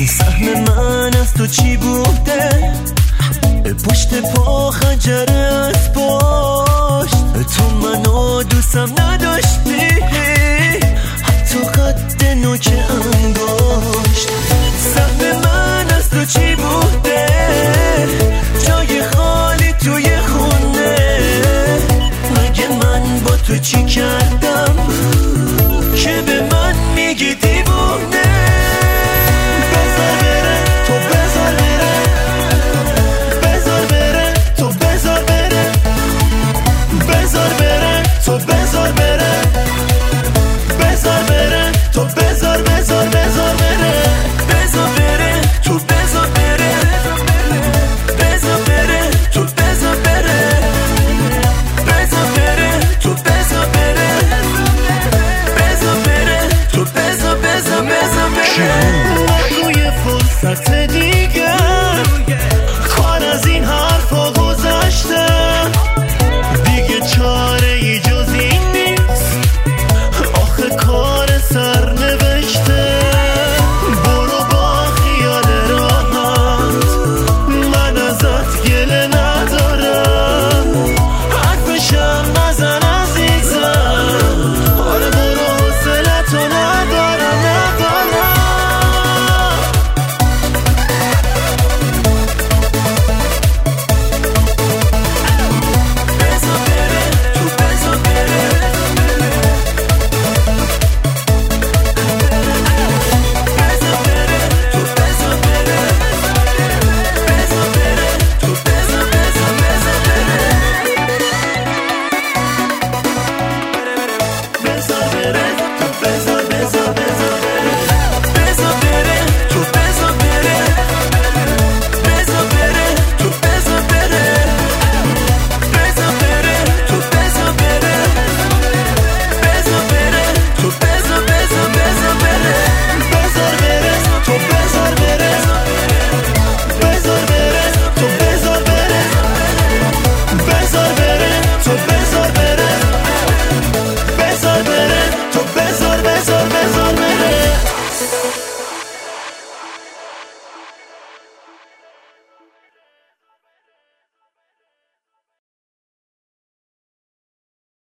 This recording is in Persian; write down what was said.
سهم من از تو چی بوده؟ پشت پا خنجر از پشت تو منو دوستم نداشتی، حتی قد نوک انگشت. سهم من از تو چی بوده؟ جای خالی توی خونه. مگه من با تو چی کردم که به من میگی دیوونه؟ بذار بره، تو بذار بره، بذار بره، تو بذار بره، بذار بره، تو بذار بره، بذار بره، تو بذار بذار بذار بره، بذار بره، تو بذار بره، بذار بره، تو بذار بره، بذار بره، تو بذار بره، بذار بره، تو بذار بذار بذار بره. نگوی فرصت